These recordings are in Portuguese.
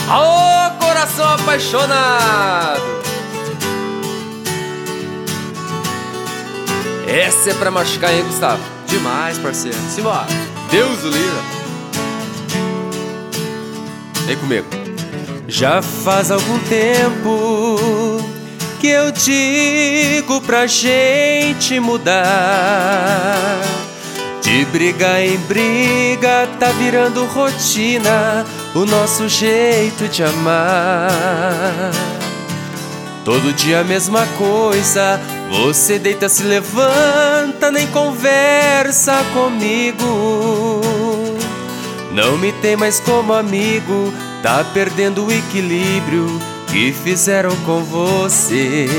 Aô, coração apaixonado! Essa é pra machucar, hein, Gustavo? Demais, parceiro. Simbora. Deus o livre. Vem comigo. Já faz algum tempo que eu digo pra gente mudar. De briga em briga tá virando rotina o nosso jeito de amar. Todo dia a mesma coisa, você deita, se levanta, nem conversa comigo. Não me tem mais como amigo, tá perdendo o equilíbrio que fizeram com você.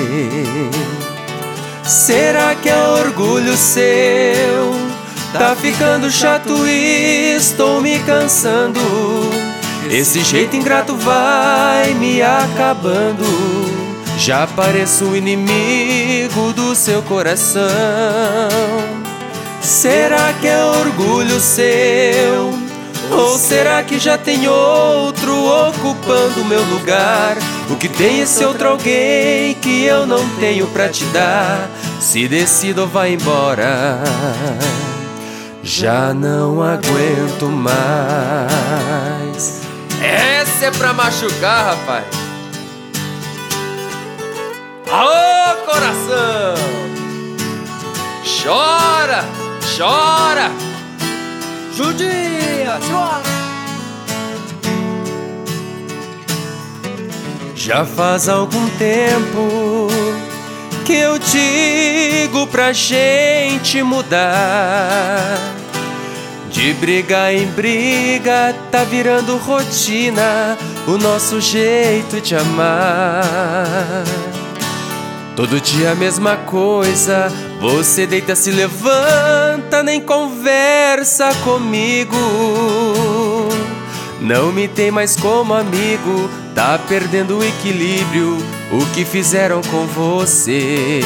Será que é orgulho seu? Tá ficando chato e estou me cansando. Esse jeito ingrato vai me acabando. Já pareço o inimigo do seu coração. Será que é orgulho seu? Ou será que já tem outro ocupando o meu lugar? O que tem esse outro alguém que eu não tenho pra te dar? Se decida ou vai embora, já não aguento mais. Essa é pra machucar, rapaz. Aô, coração! Chora, chora! Judia, simbora. Já faz algum tempo que eu digo pra gente mudar. De briga em briga tá virando rotina o nosso jeito de amar. Todo dia a mesma coisa, você deita, se levanta, nem conversa comigo. Não me tem mais como amigo, tá perdendo o equilíbrio, o que fizeram com você.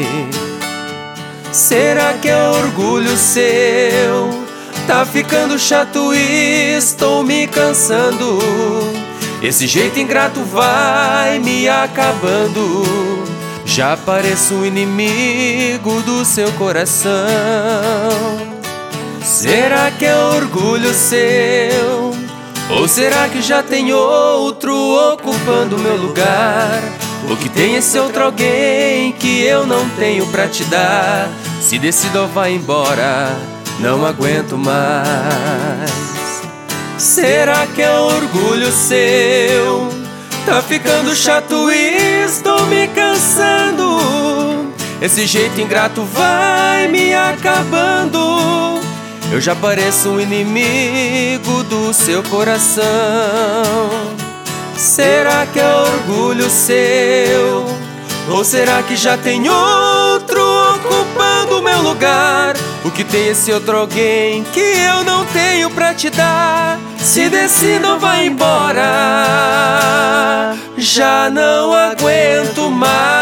Será que é orgulho seu? Tá ficando chato e estou me cansando. Esse jeito ingrato vai me acabando. Já pareço o inimigo do seu coração. Será que é orgulho seu? Ou será que já tem outro ocupando o meu lugar? O que tem esse outro alguém que eu não tenho pra te dar? Se decida ou vai embora, não aguento mais. Será que é orgulho seu? Tá ficando chato e estou me cansando. Esse jeito ingrato vai me acabando. Eu já pareço um inimigo do seu coração. Será que é orgulho seu? Ou será que já tem outro ocupando o meu lugar? O que tem esse outro alguém que eu não tenho pra te dar? Se decida ou vai embora, já não aguento mais.